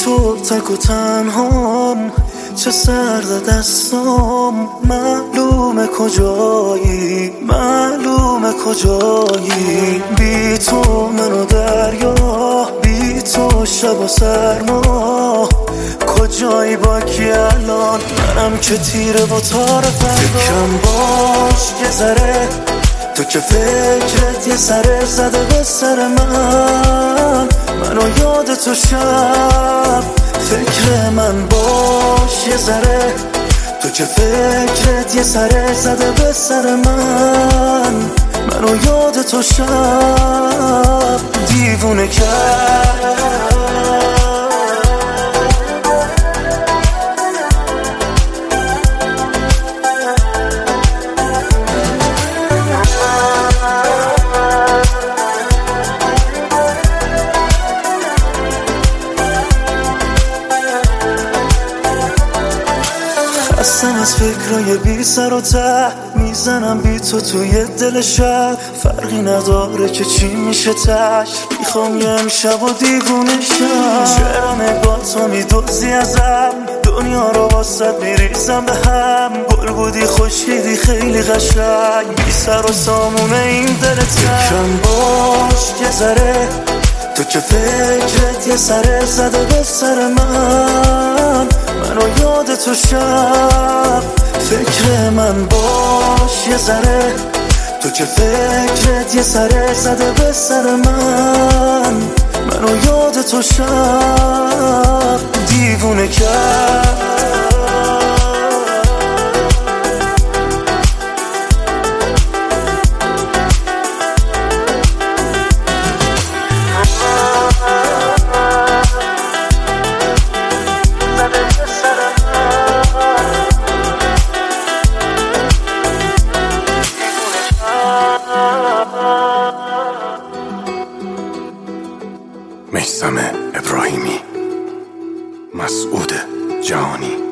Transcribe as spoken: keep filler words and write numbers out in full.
تو تک و تنهام، چه سرد دستام. معلومه کجایی، معلومه کجایی. بی تو منو دریا، بی تو شب و سرما. کجایی با کی الان؟ منم که تیره با تار فردا. فکرم باش یه ذره، تو که فکرت یه سره زده به سر من. منو یاد تو شب، فکر من باش یه ذره. تو که فکرت یه سره زده به سر من. منو یاد تو شب دیوونه کرد. خستم از فکرای بی سر و ته، میزنم بی تو توی دل شب. فرقی نداره که چی میشه تش، میخوام یه امشب و دیوونه شم. چرا نگاه تو میدوزی ازم، دنیا رو واسد میریزم به هم. گل بودی خوشیدی خیلی قشنگ، بی سر و سامونه این دلت. فکرم باش یه ذره، تو که فکرت یه سره زده به سر من. منو یاد تو شب، فکر من باش یه ذره. تو که فکرت یه سره زده به سر من. منو یاد تو شب دیوونه کرد. میثم ابراهیمی، مسعود جهانی.